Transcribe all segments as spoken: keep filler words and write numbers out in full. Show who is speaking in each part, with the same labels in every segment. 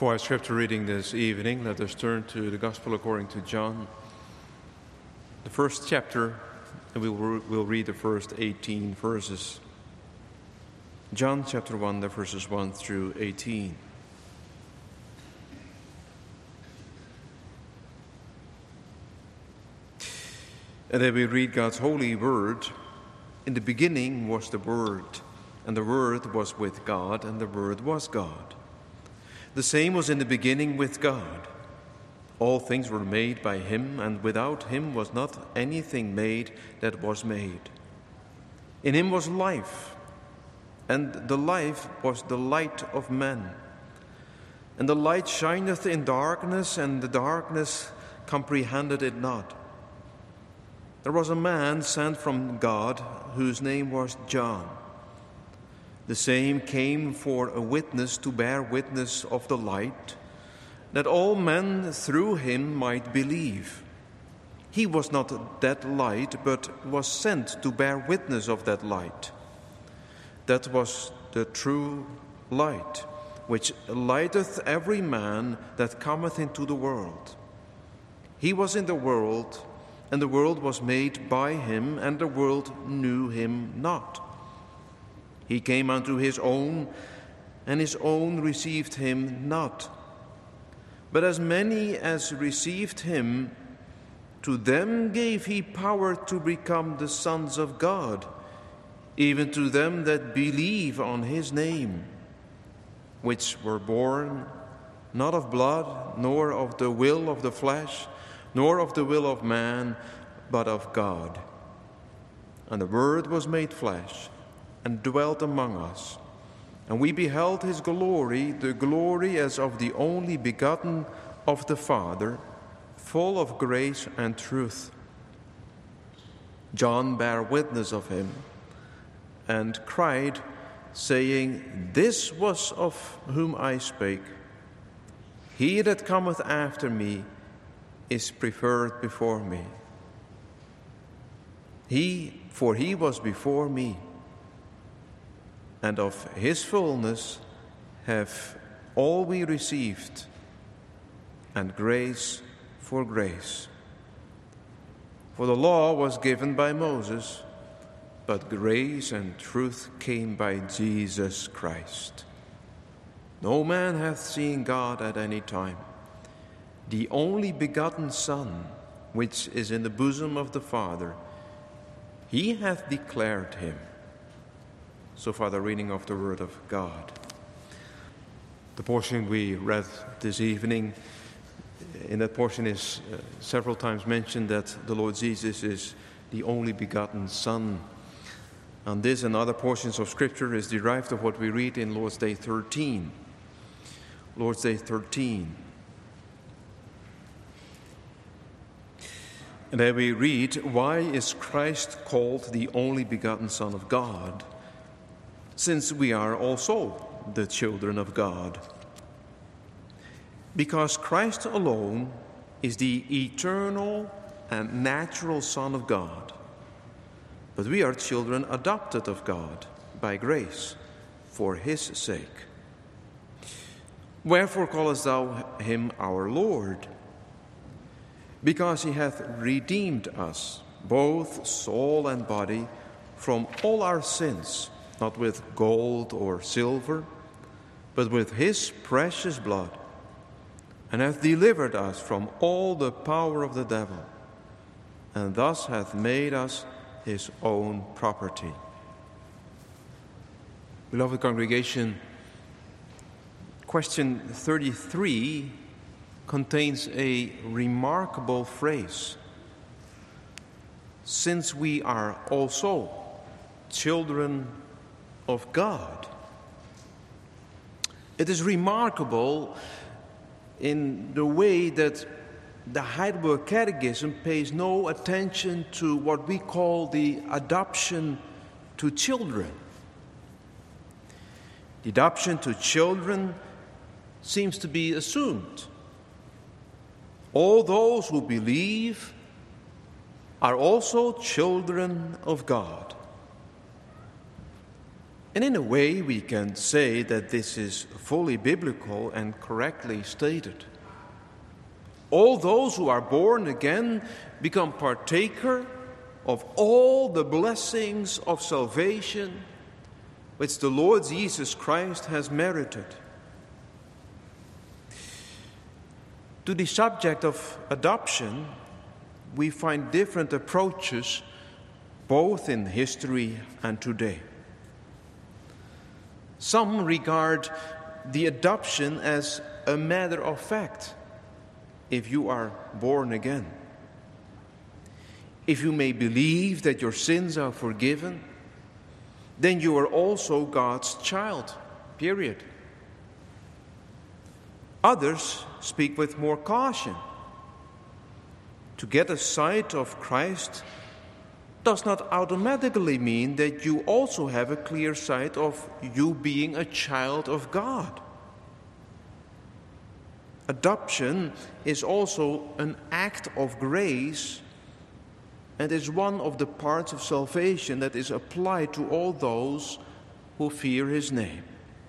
Speaker 1: For our scripture reading this evening, let us turn to the Gospel according to John, the first chapter, and we will we'll read the first eighteen verses. John chapter one, the verses one through eighteen. And then we read God's holy word. In the beginning was the Word, and the Word was with God, and the Word was God. The same was in the beginning with God. All things were made by him, and without him was not anything made that was made. In him was life, and the life was the light of men. And the light shineth in darkness, and the darkness comprehended it not. There was a man sent from God, whose name was John. The same came for a witness to bear witness of the light, that all men through him might believe. He was not that light, but was sent to bear witness of that light. That was the true light, which lighteth every man that cometh into the world. He was in the world, and the world was made by him, and the world knew him not. He came unto his own, and his own received him not. But as many as received him, to them gave he power to become the sons of God, even to them that believe on his name, which were born not of blood, nor of the will of the flesh, nor of the will of man, but of God. And the Word was made flesh, and dwelt among us. And we beheld his glory, the glory as of the only begotten of the Father, full of grace and truth. John bare witness of him, and cried, saying, This was of whom I spake. He that cometh after me is preferred before me. He, for he was before me. And of his fullness have all we received, and grace for grace. For the law was given by Moses, but grace and truth came by Jesus Christ. No man hath seen God at any time. The only begotten Son, which is in the bosom of the Father, he hath declared him. So far, the reading of the Word of God. The portion we read this evening, in that portion is uh, several times mentioned that the Lord Jesus is the only begotten Son. And this and other portions of Scripture is derived of what we read in Lord's Day thirteen. Lord's Day thirteen. And there we read, Why is Christ called the only begotten Son of God? Since we are also the children of God. Because Christ alone is the eternal and natural Son of God. But we are children adopted of God by grace for his sake. Wherefore callest thou him our Lord? Because he hath redeemed us, both soul and body, from all our sins, not with gold or silver, but with his precious blood, and hath delivered us from all the power of the devil, and thus hath made us his own property. Beloved congregation, question thirty-three contains a remarkable phrase. Since we are also children of God. It is remarkable in the way that the Heidelberg Catechism pays no attention to what we call the adoption to children. The adoption to children seems to be assumed. All those who believe are also children of God. And in a way, we can say that this is fully biblical and correctly stated. All those who are born again become partaker of all the blessings of salvation which the Lord Jesus Christ has merited. To the subject of adoption, we find different approaches both in history and today. Some regard the adoption as a matter of fact if you are born again. If you may believe that your sins are forgiven, then you are also God's child, period. Others speak with more caution. To get a sight of Christ does not automatically mean that you also have a clear sight of you being a child of God. Adoption is also an act of grace and is one of the parts of salvation that is applied to all those who fear His name.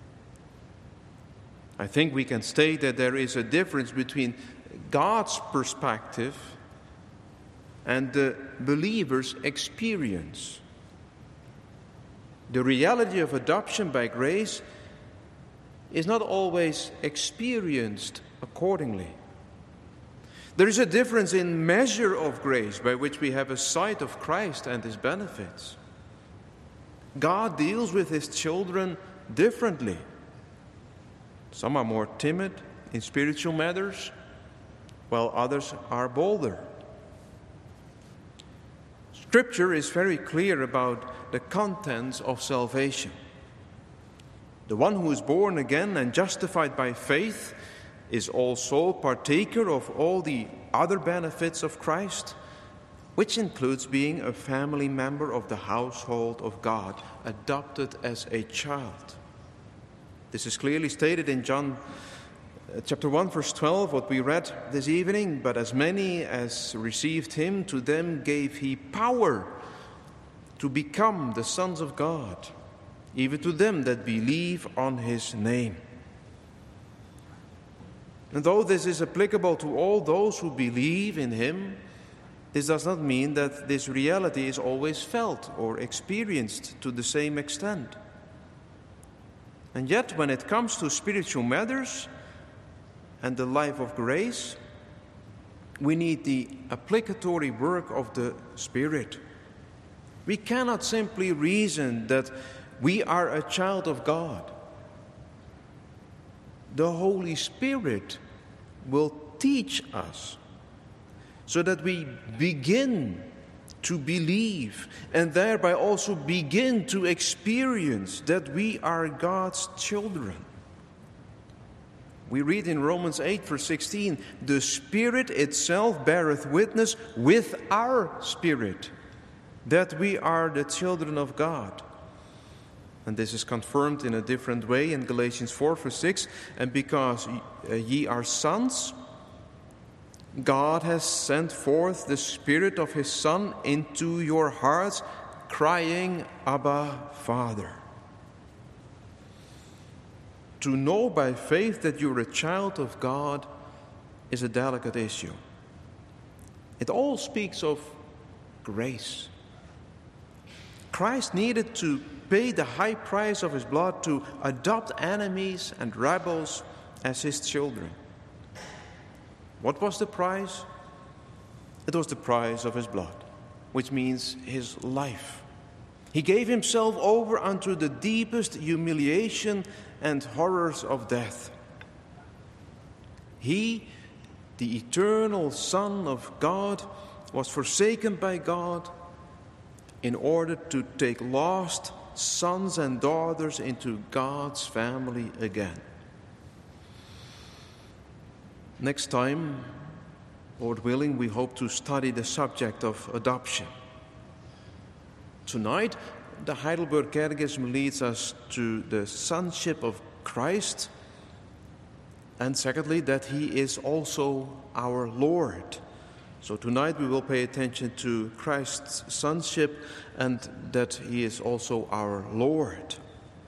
Speaker 1: I think we can state that there is a difference between God's perspective and the believer's experience. The reality of adoption by grace is not always experienced accordingly. There is a difference in measure of grace by which we have a sight of Christ and His benefits. God deals with His children differently. Some are more timid in spiritual matters, while others are bolder. Scripture is very clear about the contents of salvation. The one who is born again and justified by faith is also partaker of all the other benefits of Christ, which includes being a family member of the household of God, adopted as a child. This is clearly stated in John chapter one, verse twelve, what we read this evening. But as many as received Him, to them gave He power to become the sons of God, even to them that believe on His name. And though this is applicable to all those who believe in Him, this does not mean that this reality is always felt or experienced to the same extent. And yet, when it comes to spiritual matters and the life of grace, we need the applicatory work of the Spirit. We cannot simply reason that we are a child of God. The Holy Spirit will teach us so that we begin to believe and thereby also begin to experience that we are God's children. We read in Romans eight, verse sixteen, the Spirit itself beareth witness with our spirit that we are the children of God. And this is confirmed in a different way in Galatians four, verse six. And because ye are sons, God has sent forth the Spirit of His Son into your hearts, crying, Abba, Father. To know by faith that you're a child of God is a delicate issue. It all speaks of grace. Christ needed to pay the high price of His blood to adopt enemies and rebels as His children. What was the price? It was the price of His blood, which means His life. He gave Himself over unto the deepest humiliation and horrors of death. He, the eternal Son of God, was forsaken by God in order to take lost sons and daughters into God's family again. Next time, Lord willing, we hope to study the subject of adoption. Tonight, the Heidelberg Catechism leads us to the sonship of Christ, and secondly, that He is also our Lord. So tonight we will pay attention to Christ's sonship and that He is also our Lord.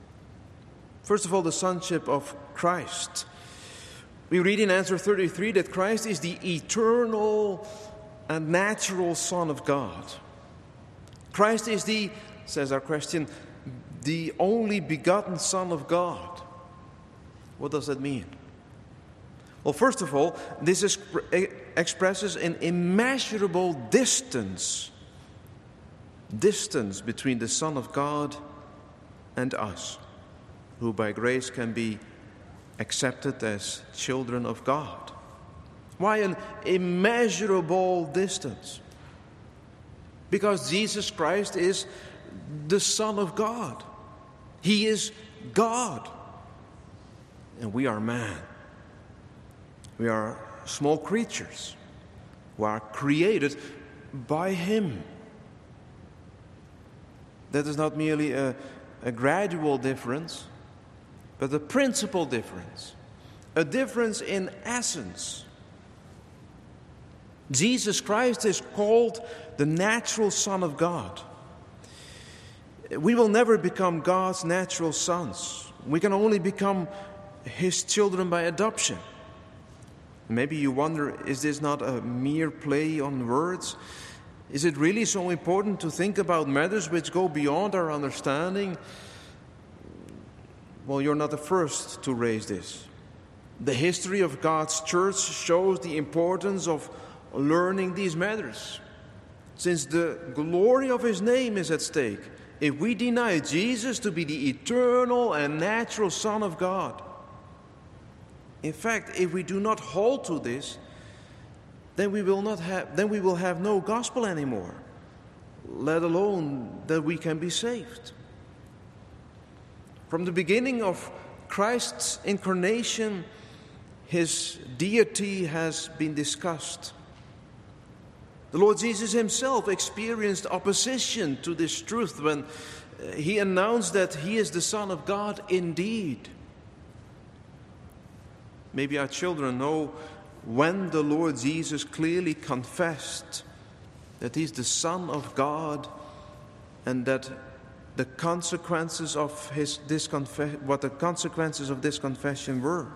Speaker 1: First of all, the sonship of Christ. We read in answer thirty-three that Christ is the eternal and natural Son of God. Christ is the, says our question, the only begotten Son of God. What does that mean? Well, first of all, this is, expresses an immeasurable distance, distance between the Son of God and us, who by grace can be accepted as children of God. Why an immeasurable distance? Because Jesus Christ is the Son of God. He is God. And we are man. We are small creatures who are created by Him. That is not merely a, a gradual difference, but a principal difference. A difference in essence. Jesus Christ is called the natural Son of God. We will never become God's natural sons. We can only become His children by adoption. Maybe you wonder, is this not a mere play on words? Is it really so important to think about matters which go beyond our understanding? Well, you're not the first to raise this. The history of God's church shows the importance of learning these matters. Since the glory of His name is at stake, if we deny Jesus to be the eternal and natural Son of God, in fact, if we do not hold to this, then we will not have then we will have no gospel anymore, let alone that we can be saved. From the beginning of Christ's incarnation, His deity has been discussed. The Lord Jesus Himself experienced opposition to this truth when He announced that He is the Son of God indeed. Maybe our children know when the Lord Jesus clearly confessed that He's the Son of God, and that the consequences of his this confe- what the consequences of this confession were.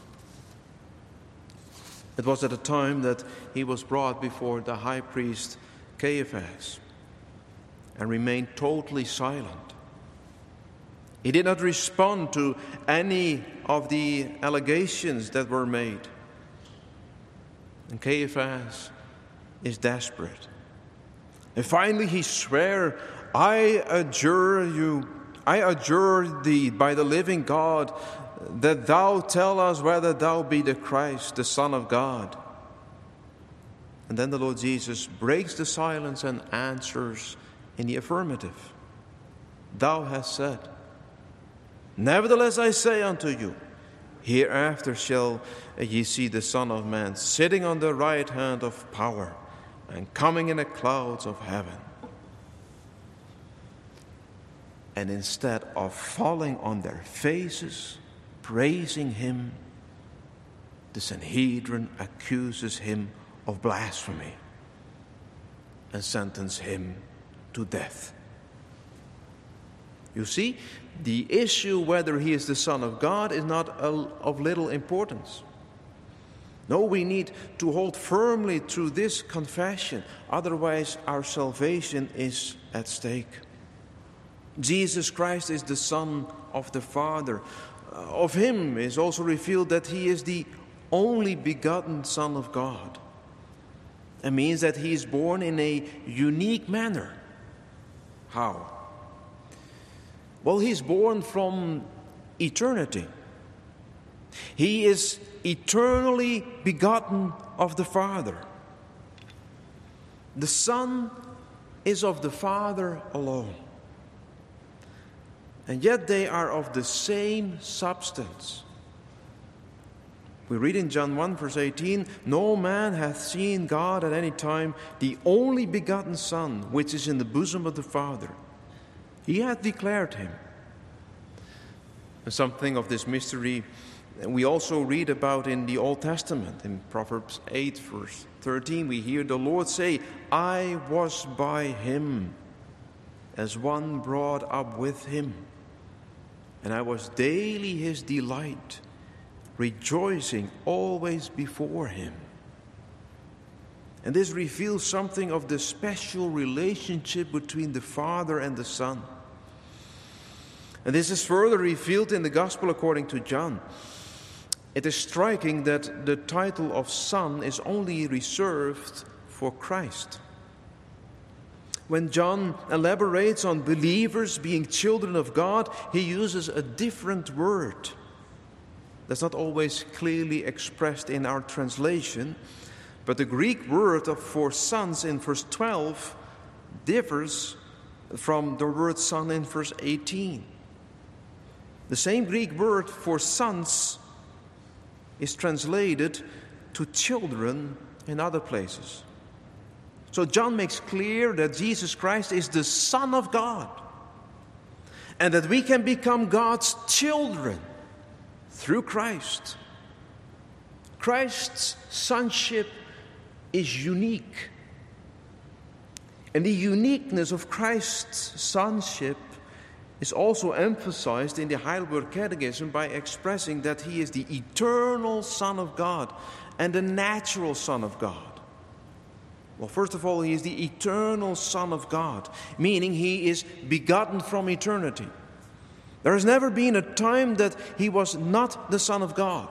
Speaker 1: It was at a time that He was brought before the high priest Caiaphas and remained totally silent. He did not respond to any of the allegations that were made. And Caiaphas is desperate. And finally he swore, I adjure you, I adjure thee by the living God, that thou tell us whether thou be the Christ, the Son of God. And then the Lord Jesus breaks the silence and answers in the affirmative. Thou hast said, nevertheless I say unto you, hereafter shall ye see the Son of Man sitting on the right hand of power and coming in the clouds of heaven. And instead of falling on their faces, praising Him, the Sanhedrin accuses Him of blasphemy and sentences Him to death. You see, the issue whether He is the Son of God is not of little importance. No, we need to hold firmly to this confession, otherwise our salvation is at stake. Jesus Christ is the Son of the Father. Of Him is also revealed that He is the only begotten Son of God. It means that He is born in a unique manner. How? Well, He is born from eternity. He is eternally begotten of the Father. The Son is of the Father alone. And yet they are of the same substance. We read in John one verse eighteen, no man hath seen God at any time, the only begotten Son, which is in the bosom of the Father. He hath declared Him. And something of this mystery we also read about in the Old Testament. In Proverbs eight verse thirteen, we hear the Lord say, I was by Him, as one brought up with Him. and I was daily his delight, rejoicing always before him. And this reveals something of the special relationship between the Father and the Son. And this is further revealed in the Gospel according to John. It is striking that the title of Son is only reserved for Christ. When John elaborates on believers being children of God, he uses a different word that's not always clearly expressed in our translation. But the Greek word for sons in verse twelve differs from the word son in verse eighteen. The same Greek word for sons is translated to children in other places. So John makes clear that Jesus Christ is the Son of God, and that we can become God's children through Christ. Christ's sonship is unique. And the uniqueness of Christ's sonship is also emphasized in the Heidelberg Catechism by expressing that he is the eternal Son of God and the natural Son of God. Well, first of all, he is the eternal Son of God, meaning he is begotten from eternity. There has never been a time that he was not the Son of God.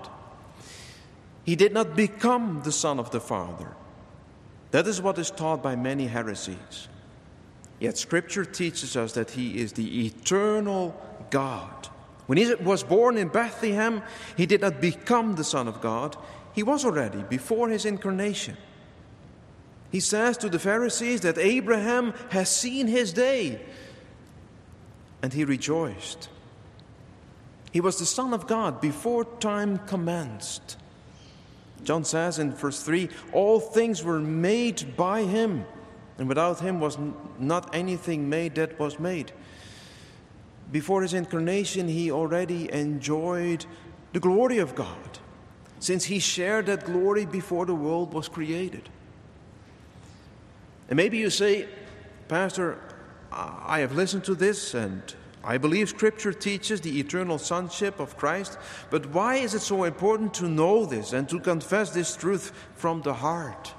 Speaker 1: He did not become the Son of the Father. That is what is taught by many heresies. Yet Scripture teaches us that he is the eternal God. When he was born in Bethlehem, he did not become the Son of God. He was already before his incarnation. He says to the Pharisees that Abraham has seen his day, and he rejoiced. He was the Son of God before time commenced. John says in verse three, all things were made by him, and without him was not anything made that was made. Before his incarnation, he already enjoyed the glory of God, since he shared that glory before the world was created. And maybe you say, Pastor, I have listened to this, and I believe Scripture teaches the eternal sonship of Christ, but why is it so important to know this and to confess this truth from the heart?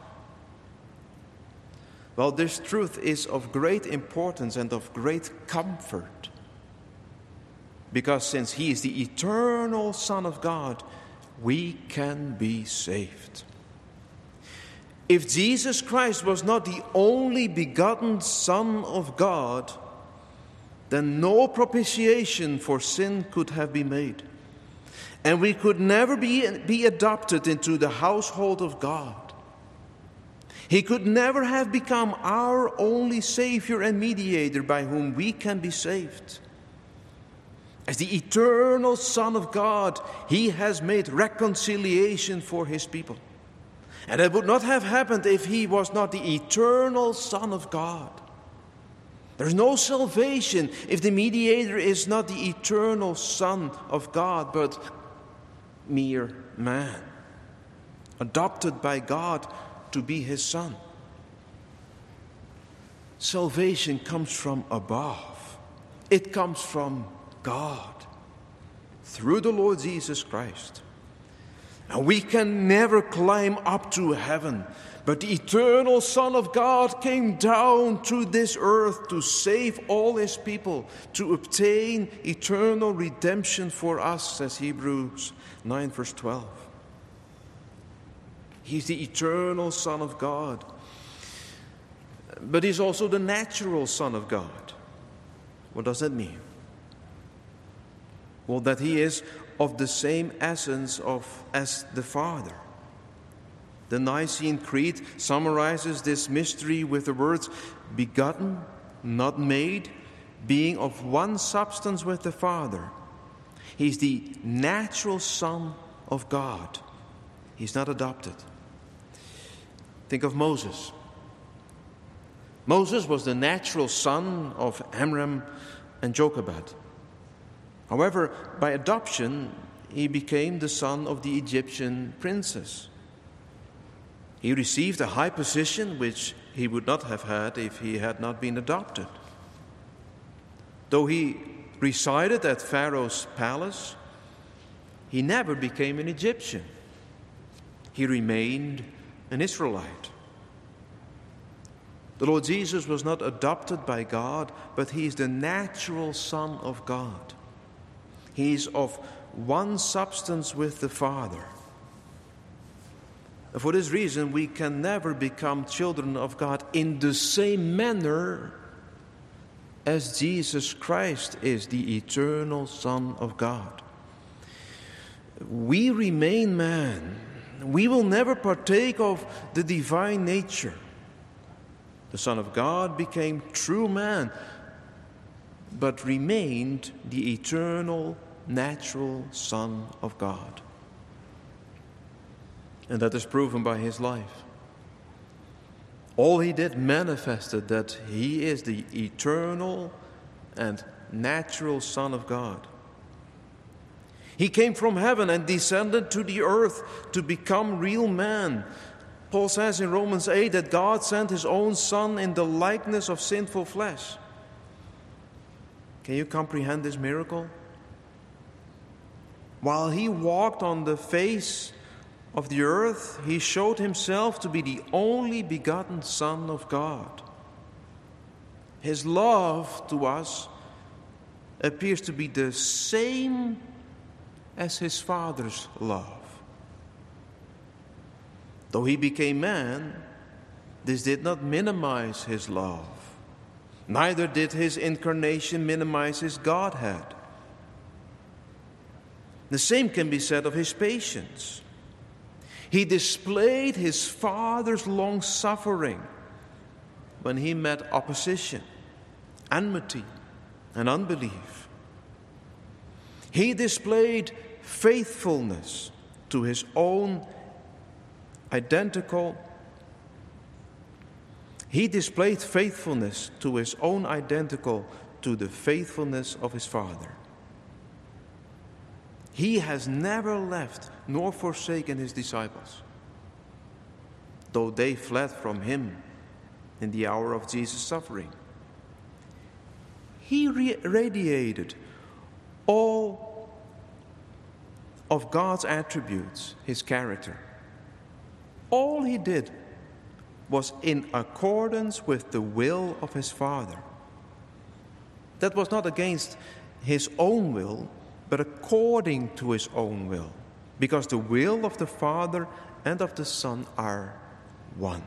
Speaker 1: Well, this truth is of great importance and of great comfort, because since he is the eternal Son of God, we can be saved. If Jesus Christ was not the only begotten Son of God, then no propitiation for sin could have been made. And we could never be, be adopted into the household of God. He could never have become our only Savior and mediator by whom we can be saved. As the eternal Son of God, he has made reconciliation for his people. And that would not have happened if he was not the eternal Son of God. There's no salvation if the mediator is not the eternal Son of God, but mere man, adopted by God to be his son. Salvation comes from above. It comes from God through the Lord Jesus Christ. And we can never climb up to heaven, but the eternal Son of God came down to this earth to save all his people, to obtain eternal redemption for us, says Hebrews nine verse twelve. He's the eternal Son of God, but he's also the natural Son of God. What does that mean? Well, that he is of the same essence of as the Father. The Nicene Creed summarizes this mystery with the words, begotten, not made, being of one substance with the Father. He's the natural Son of God. He's not adopted. Think of Moses. Moses was the natural son of Amram and Jochebed. However, by adoption, he became the son of the Egyptian princess. He received a high position which he would not have had if he had not been adopted. Though he resided at Pharaoh's palace, he never became an Egyptian. He remained an Israelite. The Lord Jesus was not adopted by God, but he is the natural Son of God. He is of one substance with the Father. For this reason, we can never become children of God in the same manner as Jesus Christ is the eternal Son of God. We remain man. We will never partake of the divine nature. The Son of God became true man, but remained the eternal, natural Son of God. And that is proven by his life. All he did manifested that he is the eternal and natural Son of God. He came from heaven and descended to the earth to become real man. Paul says in Romans eight that God sent his own Son in the likeness of sinful flesh. Can you comprehend this miracle? While he walked on the face of the earth, he showed himself to be the only begotten Son of God. His love to us appears to be the same as his Father's love. Though he became man, this did not minimize his love. Neither did his incarnation minimize his Godhead. The same can be said of his patience. He displayed his Father's long suffering when he met opposition, enmity, and unbelief. He displayed faithfulness to his own identical He displayed faithfulness to his own identical to the faithfulness of his Father. He has never left nor forsaken his disciples, though they fled from him in the hour of Jesus' suffering. He re- radiated all of God's attributes, his character. All he did was in accordance with the will of his Father. That was not against his own will, but according to his own will, because the will of the Father and of the Son are one.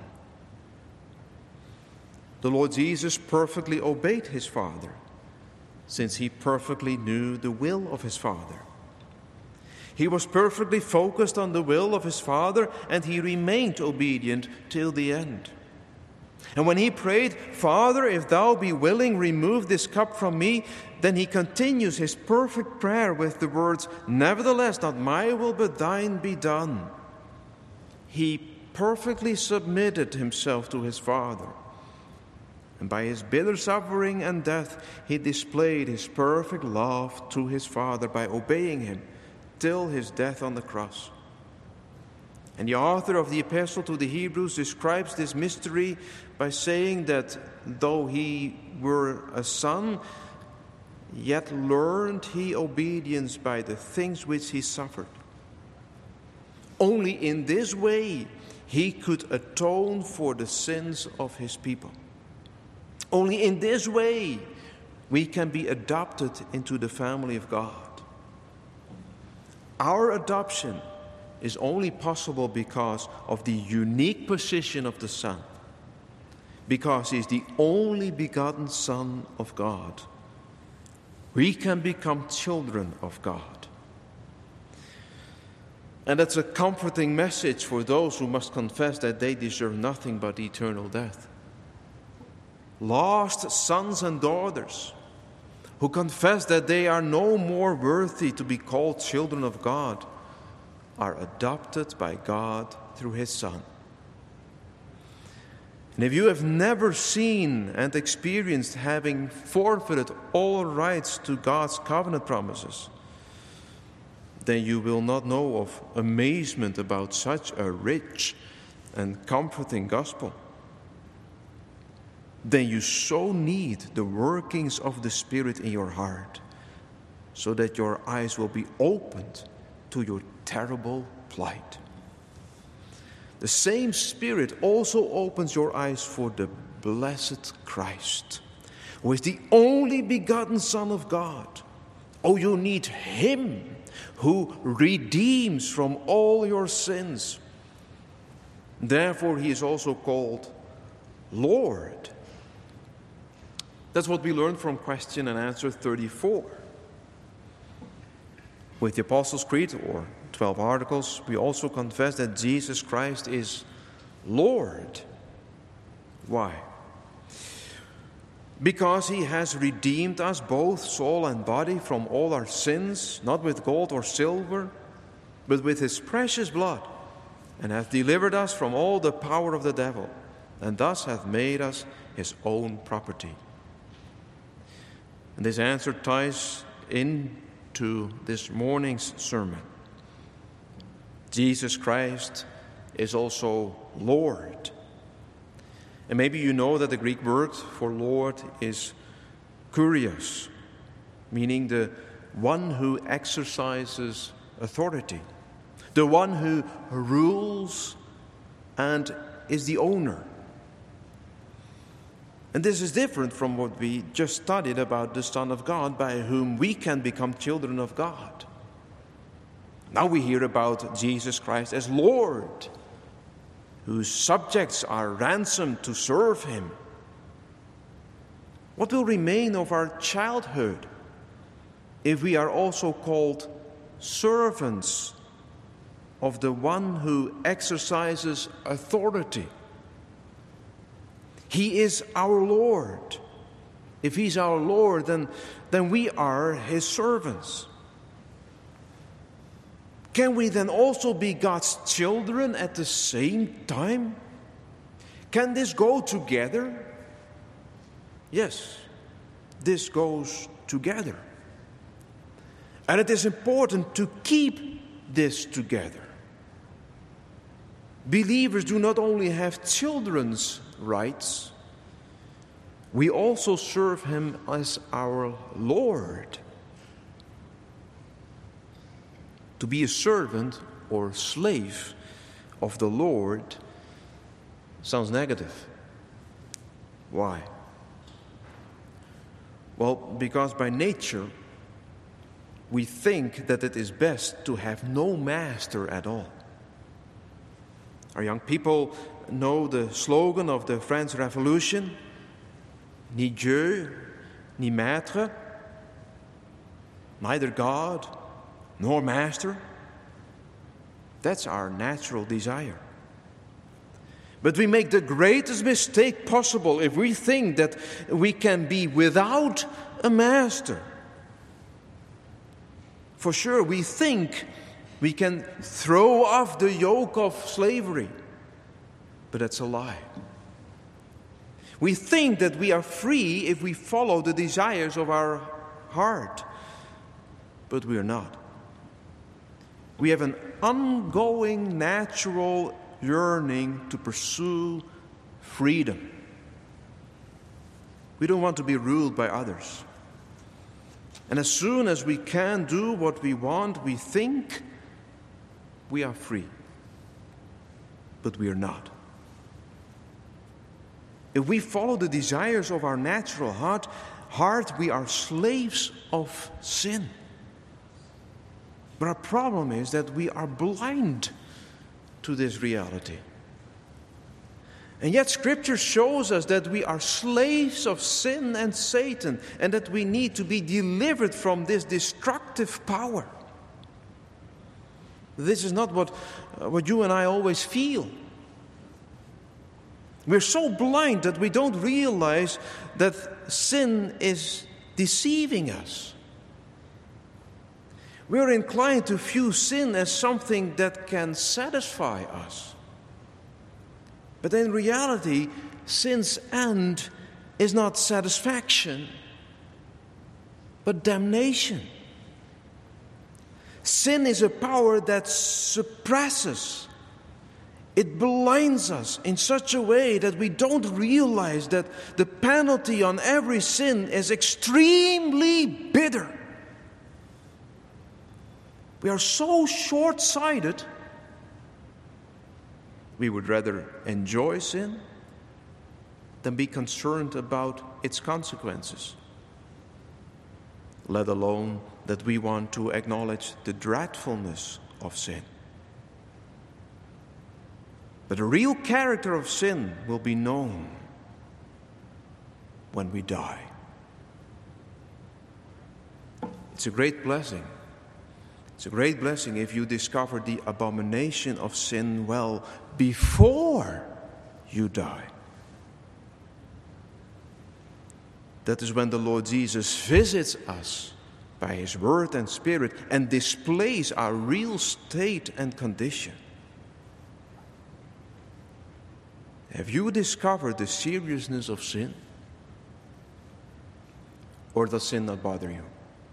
Speaker 1: The Lord Jesus perfectly obeyed his Father, since he perfectly knew the will of his Father. He was perfectly focused on the will of his Father, and he remained obedient till the end. And when he prayed, "Father, if thou be willing, remove this cup from me," then he continues his perfect prayer with the words, "Nevertheless, not my will, but thine be done." He perfectly submitted himself to his Father. And by his bitter suffering and death, he displayed his perfect love to his Father by obeying him till his death on the cross. And the author of the Epistle to the Hebrews describes this mystery by saying that though he were a son, yet learned he obedience by the things which he suffered. Only in this way he could atone for the sins of his people. Only in this way we can be adopted into the family of God. Our adoption is only possible because of the unique position of the Son, because he is the only begotten Son of God. We can become children of God. And that's a comforting message for those who must confess that they deserve nothing but eternal death. Lost sons and daughters who confess that they are no more worthy to be called children of God are adopted by God through his Son. And if you have never seen and experienced having forfeited all rights to God's covenant promises, then you will not know of amazement about such a rich and comforting gospel. Then you so need the workings of the Spirit in your heart so that your eyes will be opened to your terrible plight. The same Spirit also opens your eyes for the blessed Christ, who is the only begotten Son of God. Oh, you need Him who redeems from all your sins. Therefore, He is also called Lord. That's what we learned from question and answer thirty-four. With the Apostles' Creed, or twelve Articles, we also confess that Jesus Christ is Lord. Why? Because He has redeemed us, both soul and body, from all our sins, not with gold or silver, but with His precious blood, and hath delivered us from all the power of the devil, and thus hath made us His own property. And this answer ties into this morning's sermon. Jesus Christ is also Lord. And maybe you know that the Greek word for Lord is kurios, meaning the one who exercises authority, the one who rules and is the owner. And this is different from what we just studied about the Son of God, by whom we can become children of God. Now we hear about Jesus Christ as Lord, whose subjects are ransomed to serve Him. What will remain of our childhood if we are also called servants of the one who exercises authority? He is our Lord. If He's our Lord, then, then we are His servants. Can we then also be God's children at the same time? Can this go together? Yes, this goes together. And it is important to keep this together. Believers do not only have children's rights, we also serve Him as our Lord. To be a servant or slave of the Lord sounds negative. Why? Well, because by nature we think that it is best to have no master at all. Our young people know the slogan of the French Revolution: ni Dieu, ni maître, neither God nor master. That's our natural desire. But we make the greatest mistake possible if we think that we can be without a master. For sure, we think we can throw off the yoke of slavery, but that's a lie. We think that we are free if we follow the desires of our heart, but we are not. We have an ongoing natural yearning to pursue freedom. We don't want to be ruled by others. And as soon as we can do what we want, we think we are free. But we are not. If we follow the desires of our natural heart, heart, we are slaves of sin. But our problem is that we are blind to this reality. And yet Scripture shows us that we are slaves of sin and Satan, and that we need to be delivered from this destructive power. This is not what, uh, what you and I always feel. We're so blind that we don't realize that sin is deceiving us. We're inclined to view sin as something that can satisfy us. But in reality, sin's end is not satisfaction, but damnation. Sin is a power that suppresses. It blinds us in such a way that we don't realize that the penalty on every sin is extremely bitter. We are so short-sighted. We would rather enjoy sin than be concerned about its consequences, let alone that we want to acknowledge the dreadfulness of sin. But the real character of sin will be known when we die. It's a great blessing. It's a great blessing if you discover the abomination of sin well before you die. That is when the Lord Jesus visits us by His Word and Spirit and displays our real state and condition. Have you discovered the seriousness of sin? Or does sin not bother you?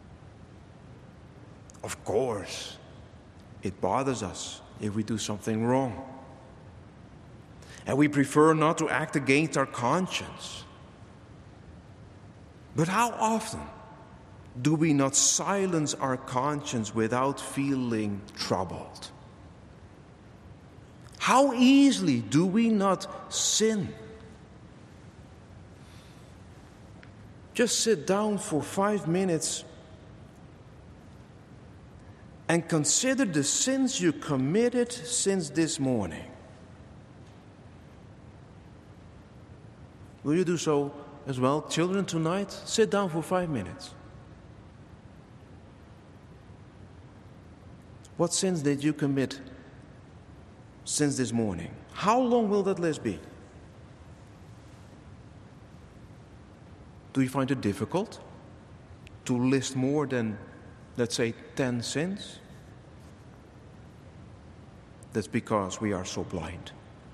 Speaker 1: Of course, it bothers us if we do something wrong. And we prefer not to act against our conscience. But how often do we not silence our conscience without feeling troubled? How easily do we not sin? Just sit down for five minutes and consider the sins you committed since this morning. Will you do so as well? Children, tonight, sit down for five minutes. What sins did you commit since this morning? How long will that list be? Do you find it difficult to list more than, let's say, ten sins? That's because we are so blind.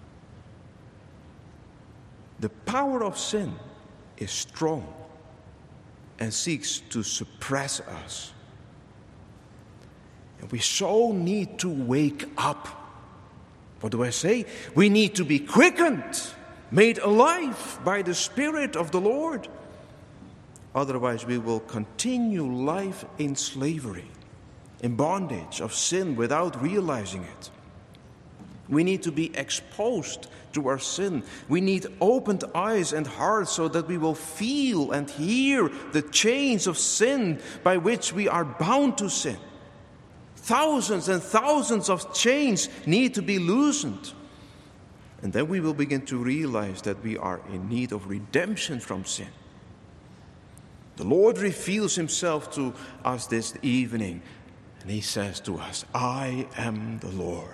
Speaker 1: The power of sin is strong and seeks to suppress us. And we so need to wake up. What do I say? We need to be quickened, made alive by the Spirit of the Lord. Otherwise, we will continue life in slavery, in bondage of sin without realizing it. We need to be exposed to our sin. We need opened eyes and hearts so that we will feel and hear the chains of sin by which we are bound to sin. Thousands and thousands of chains need to be loosened. And then we will begin to realize that we are in need of redemption from sin. The Lord reveals Himself to us this evening, and He says to us, I am the Lord.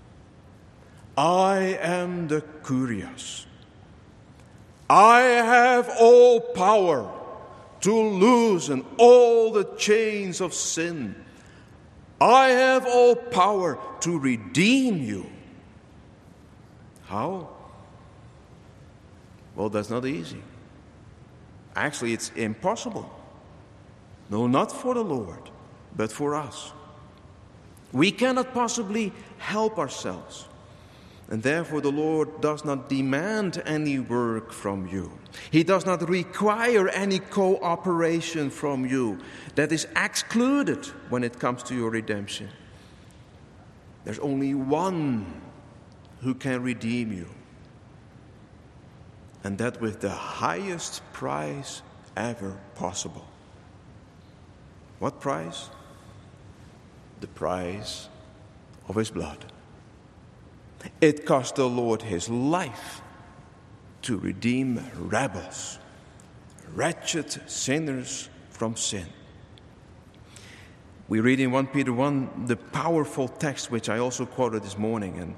Speaker 1: I am the Kyrios. I have all power to loosen all the chains of sin. I have all power to redeem you. How? Well, that's not easy. Actually, it's impossible. No, not for the Lord, but for us. We cannot possibly help ourselves. And therefore the Lord does not demand any work from you. He does not require any cooperation from you. That is excluded when it comes to your redemption. There's only one who can redeem you. And that with the highest price ever possible. What price? The price of His blood. It cost the Lord His life to redeem rebels, wretched sinners from sin. We read in First Peter one the powerful text which I also quoted this morning, and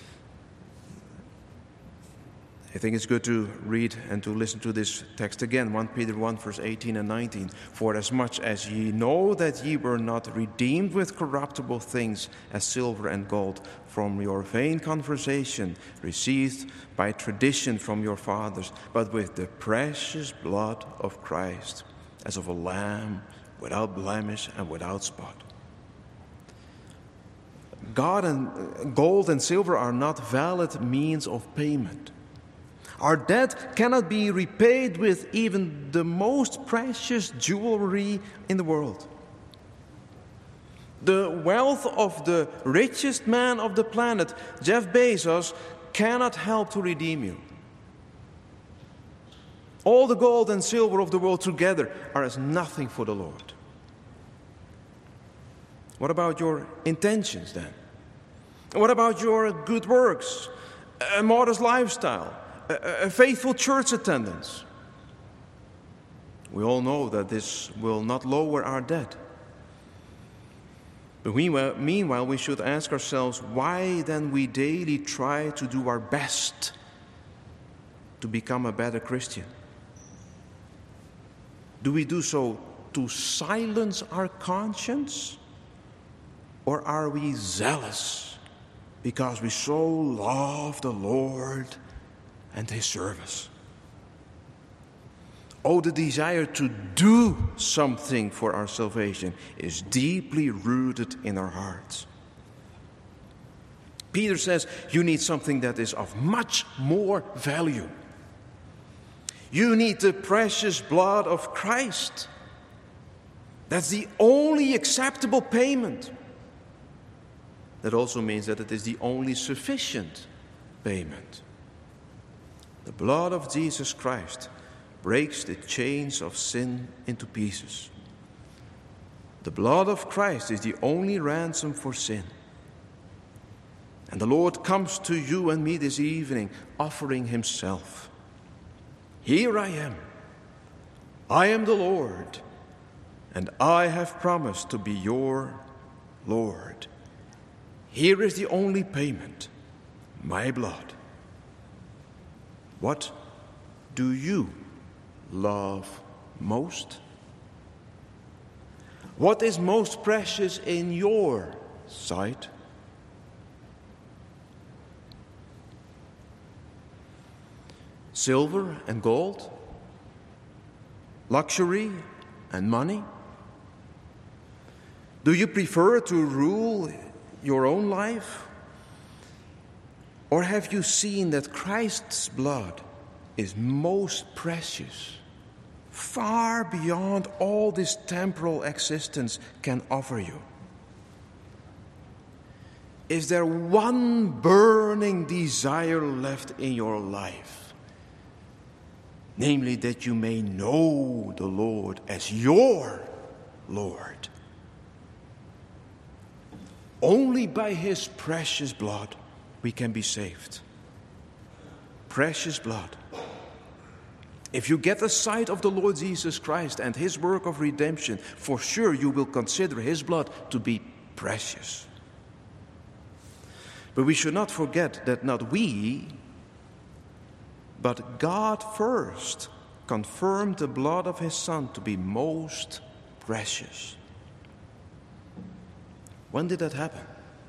Speaker 1: I think it's good to read and to listen to this text again. First Peter one, verse eighteen and nineteen. For as much as ye know that ye were not redeemed with corruptible things as silver and gold from your vain conversation received by tradition from your fathers, but with the precious blood of Christ, as of a lamb without blemish and without spot. God and gold and silver are not valid means of payment. Our debt cannot be repaid with even the most precious jewelry in the world. The wealth of the richest man of the planet, Jeff Bezos, cannot help to redeem you. All the gold and silver of the world together are as nothing for the Lord. What about your intentions then? What about your good works, a modest lifestyle, a, a faithful church attendance? We all know that this will not lower our debt. But meanwhile, meanwhile, we should ask ourselves, why then we daily try to do our best to become a better Christian? Do we do so to silence our conscience? Or are we zealous because we so love the Lord and His service? Oh, the desire to do something for our salvation is deeply rooted in our hearts. Peter says you need something that is of much more value. You need the precious blood of Christ. That's the only acceptable payment. That also means that it is the only sufficient payment. The blood of Jesus Christ breaks the chains of sin into pieces. The blood of Christ is the only ransom for sin. And the Lord comes to you and me this evening offering Himself. Here I am. I am the Lord, and I have promised to be your Lord. Here is the only payment, my blood. What do you love most? What is most precious in your sight? Silver and gold? Luxury and money? Do you prefer to rule your own life? Or have you seen that Christ's blood is most precious, far beyond all this temporal existence can offer you? Is there one burning desire left in your life? Namely, that you may know the Lord as your Lord. Only by His precious blood we can be saved. Precious blood. If you get a sight of the Lord Jesus Christ and His work of redemption, for sure you will consider His blood to be precious. But we should not forget that not we, but God first confirmed the blood of His Son to be most precious. When did that happen?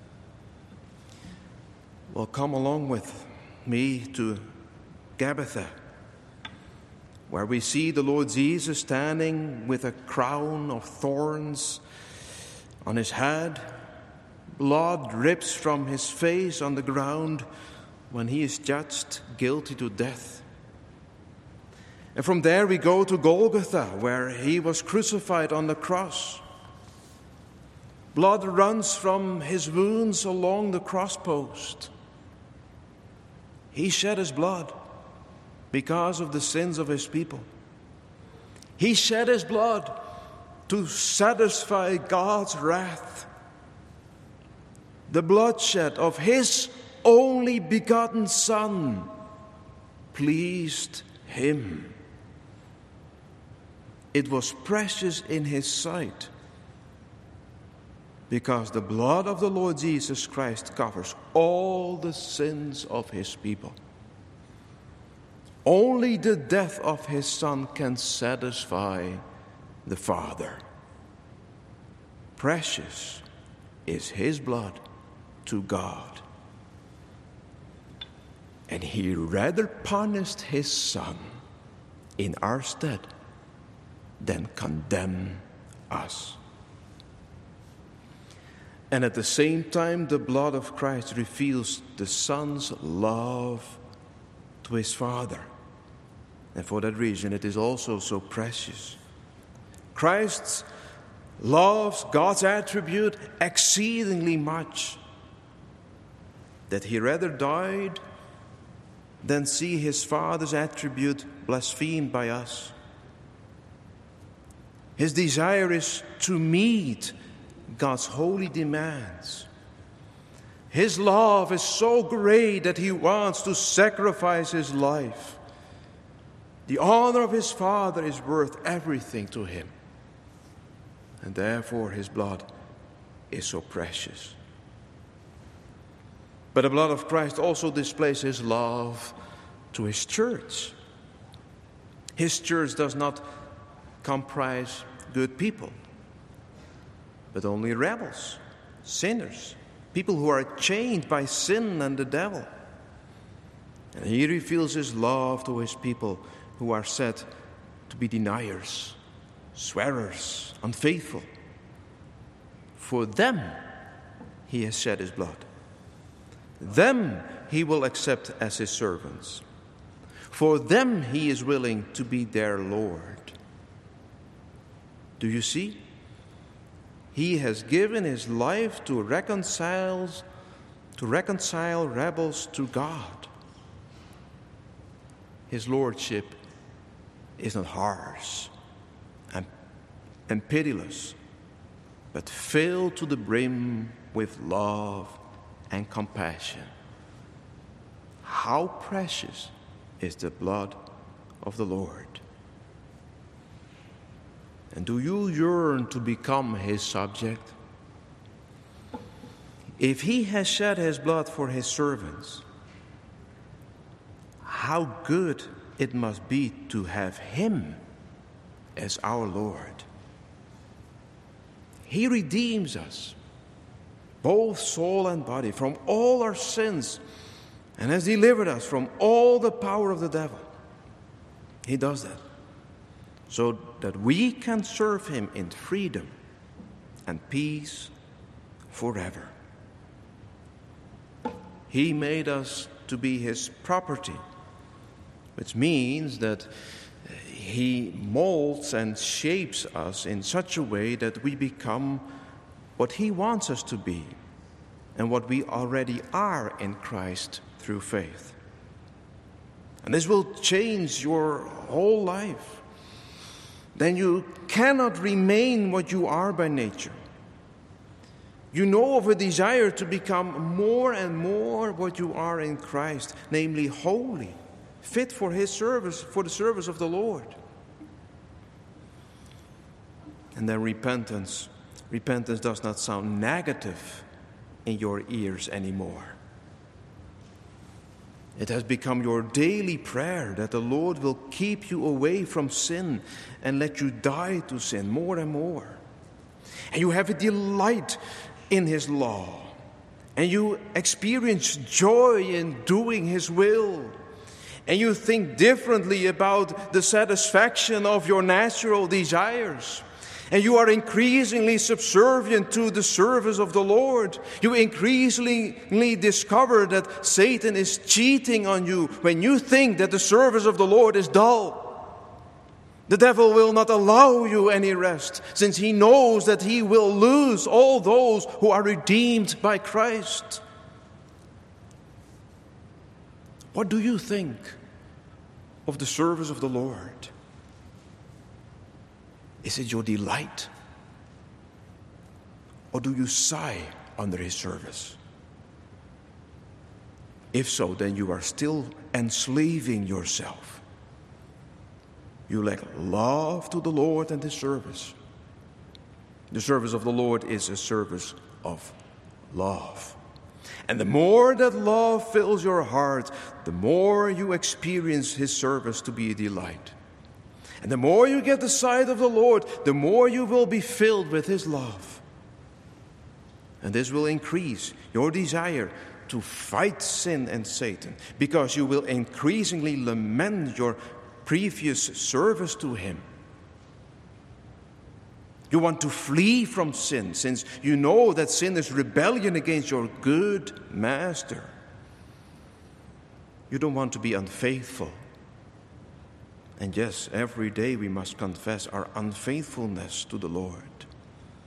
Speaker 1: Well, come along with me to Gabbatha, where we see the Lord Jesus standing with a crown of thorns on His head. Blood drips from His face on the ground when He is judged guilty to death. And from there we go to Golgotha, where He was crucified on the cross. Blood runs from His wounds along the crosspost. He shed His blood because of the sins of His people. He shed His blood to satisfy God's wrath. The bloodshed of His only begotten Son pleased Him. It was precious in His sight because the blood of the Lord Jesus Christ covers all the sins of His people. Only the death of His Son can satisfy the Father. Precious is His blood to God. And He rather punished His Son in our stead than condemn us. And at the same time, the blood of Christ reveals the Son's love to His Father. And for that reason, it is also so precious. Christ's loves God's attribute exceedingly much, that he rather died than see his Father's attribute blasphemed by us. His desire is to meet God's holy demands. His love is so great that he wants to sacrifice his life. The honor of his Father is worth everything to him, and therefore his blood is so precious. But the blood of Christ also displays his love to his church. His church does not comprise good people, but only rebels, sinners, people who are chained by sin and the devil. And he reveals his love to his people who are said to be deniers, swearers, unfaithful. For them he has shed his blood. Them he will accept as his servants. For them he is willing to be their Lord. Do you see? He has given his life to reconcile, to reconcile rebels to God. His lordship is not harsh and, and pitiless, but filled to the brim with love and compassion. How precious is the blood of the Lord. And do you yearn to become his subject? If he has shed his blood for his servants, how good it must be to have him as our Lord. He redeems us, both soul and body, from all our sins, and has delivered us from all the power of the devil. He does that so that we can serve him in freedom and peace forever. He made us to be his property, which means that he molds and shapes us in such a way that we become what he wants us to be and what we already are in Christ through faith. And this will change your whole life. Then you cannot remain what you are by nature. You know of a desire to become more and more what you are in Christ, namely holy, fit for his service, for the service of the Lord. And then repentance. Repentance does not sound negative in your ears anymore. It has become your daily prayer that the Lord will keep you away from sin and let you die to sin more and more. And you have a delight in his law. And you experience joy in doing his will. And you think differently about the satisfaction of your natural desires. And you are increasingly subservient to the service of the Lord. You increasingly discover that Satan is cheating on you when you think that the service of the Lord is dull. The devil will not allow you any rest, since he knows that he will lose all those who are redeemed by Christ. What do you think of the service of the Lord? Is it your delight? Or do you sigh under his service? If so, then you are still enslaving yourself. You lack love to the Lord and his service. The service of the Lord is a service of love. And the more that love fills your heart, the more you experience his service to be a delight. And the more you get the sight of the Lord, the more you will be filled with his love. And this will increase your desire to fight sin and Satan, because you will increasingly lament your previous service to him. You want to flee from sin, since you know that sin is rebellion against your good master. You don't want to be unfaithful. And yes, every day we must confess our unfaithfulness to the Lord.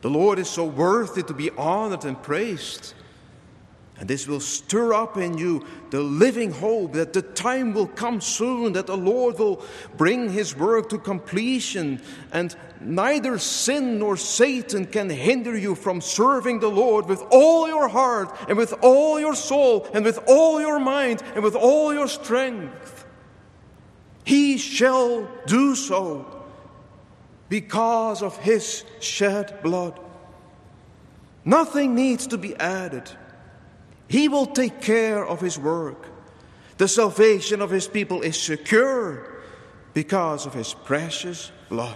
Speaker 1: The Lord is so worthy to be honored and praised. And this will stir up in you the living hope that the time will come soon, that the Lord will bring his work to completion, and neither sin nor Satan can hinder you from serving the Lord with all your heart and with all your soul and with all your mind and with all your strength. He shall do so because of his shed blood. Nothing needs to be added. He will take care of his work. The salvation of his people is secure because of his precious blood.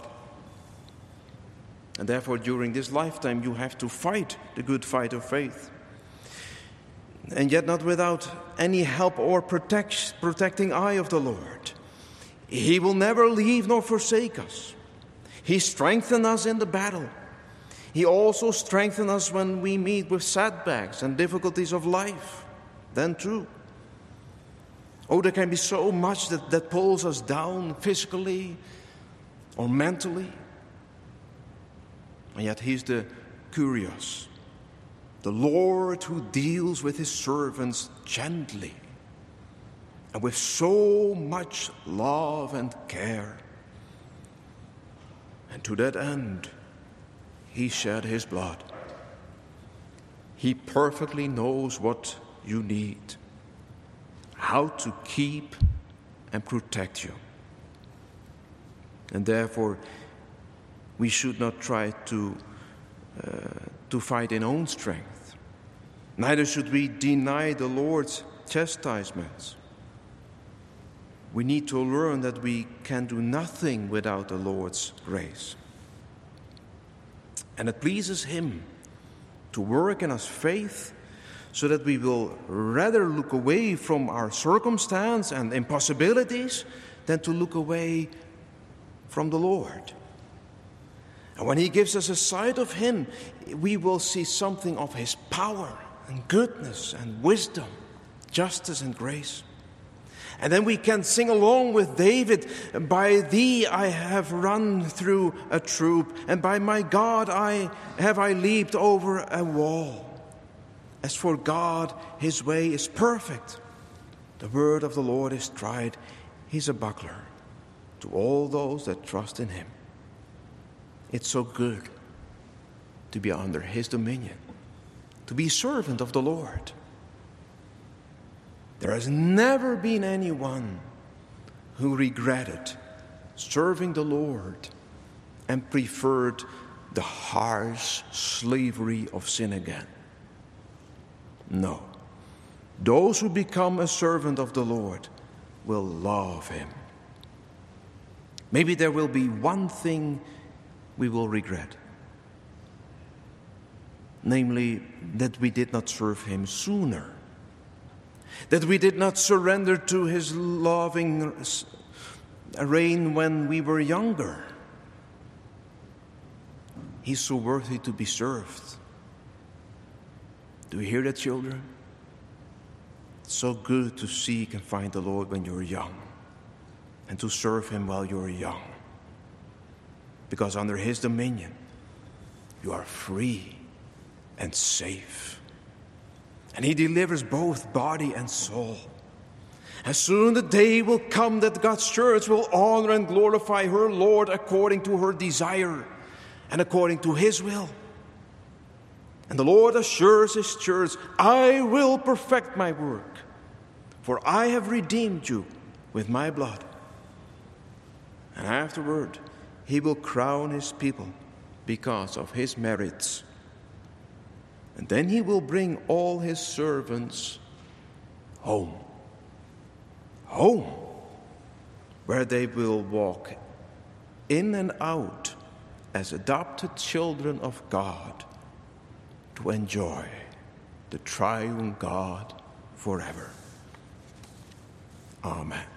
Speaker 1: And therefore, during this lifetime, you have to fight the good fight of faith. And yet not without any help or protect, protecting eye of the Lord. He will never leave nor forsake us. He strengthens us in the battle. He also strengthens us when we meet with setbacks and difficulties of life. Then too. Oh, there can be so much that, that pulls us down physically or mentally. And yet he's the Kyrios, the Lord who deals with his servants gently and with so much love and care. And to that end, he shed his blood. He perfectly knows what you need, how to keep and protect you. And therefore, we should not try to, uh, to fight in own strength. Neither should we deny the Lord's chastisements. We need to learn that we can do nothing without the Lord's grace. And it pleases him to work in us faith so that we will rather look away from our circumstance and impossibilities than to look away from the Lord. And when he gives us a sight of him, we will see something of his power and goodness and wisdom, justice and grace. And then we can sing along with David, by thee I have run through a troop, and by my God I have I leaped over a wall. As for God, his way is perfect. The word of the Lord is tried. He's a buckler to all those that trust in him. It's so good to be under his dominion, to be servant of the Lord. There has never been anyone who regretted serving the Lord and preferred the harsh slavery of sin again. No. Those who become a servant of the Lord will love him. Maybe there will be one thing we will regret, namely that we did not serve him sooner. That we did not surrender to his loving reign when we were younger. He's so worthy to be served. Do you hear that, children? It's so good to seek and find the Lord when you're young, and to serve him while you're young. Because under his dominion, you are free and safe. And he delivers both body and soul. And soon the day will come that God's church will honor and glorify her Lord according to her desire and according to his will. And the Lord assures his church, I will perfect my work, for I have redeemed you with my blood. And afterward, he will crown his people because of his merits. And then he will bring all his servants home. Home, where they will walk in and out as adopted children of God to enjoy the triune God forever. Amen.